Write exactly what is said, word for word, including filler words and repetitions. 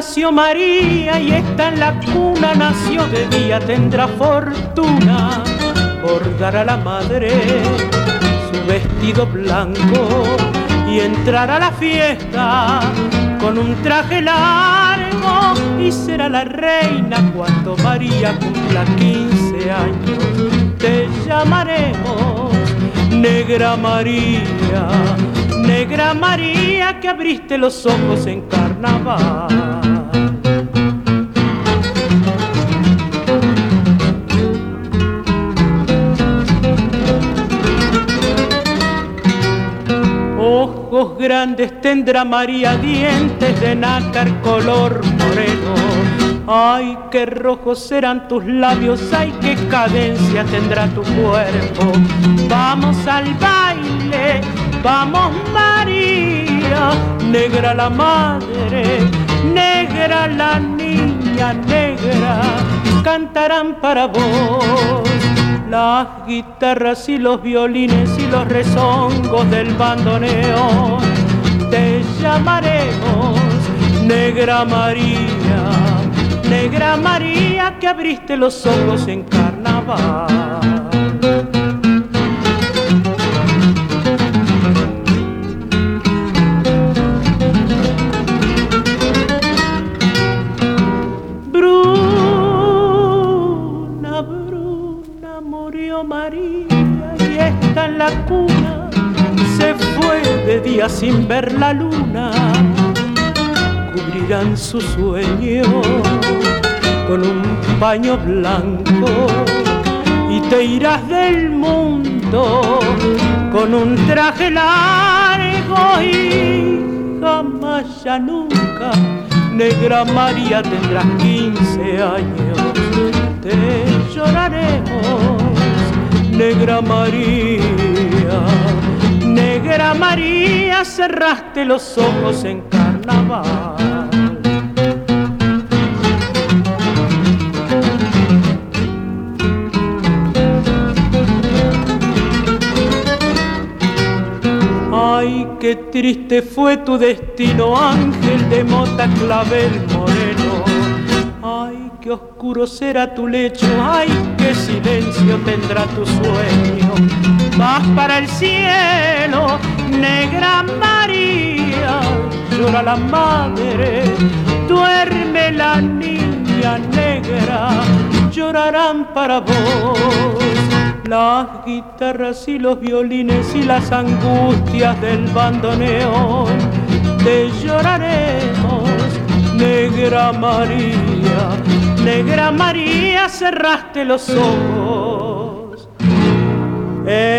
nació María y esta en la cuna nació, de día tendrá fortuna por dar a la madre su vestido blanco y entrar a la fiesta con un traje largo, y será la reina cuando María cumpla quince años. Te llamaremos Negra María, Negra María, que abriste los ojos en carnaval. Ojos grandes tendrá María, dientes de nácar color moreno. Ay, qué rojos serán tus labios, ay, qué cadencia tendrá tu cuerpo. Vamos al baile, vamos María, negra la madre, negra la niña, negra, cantarán para vos las guitarras y los violines y los rezongos del bandoneón. Te llamaremos Negra María, Negra María, que abriste los ojos en carnaval. Bruna, Bruna, murió María y está en la cuna, se fue de día sin ver la luna. Cubrirán su sueño con un paño blanco y te irás del mundo con un traje largo, y jamás ya nunca, Negra María, tendrás quince años. Te lloraremos, Negra María, Negra María, cerraste los ojos en carnaval. Ay, qué triste fue tu destino, ángel de mota clavel moreno. Ay, qué oscuro será tu lecho, ay, qué silencio tendrá tu sueño. Vas para el cielo, Negra María, llora la madre, duerme la niña negra, llorarán para vos las guitarras y los violines y las angustias del bandoneón. Te lloraremos, Negra María, Negra María, cerraste los ojos. Eh,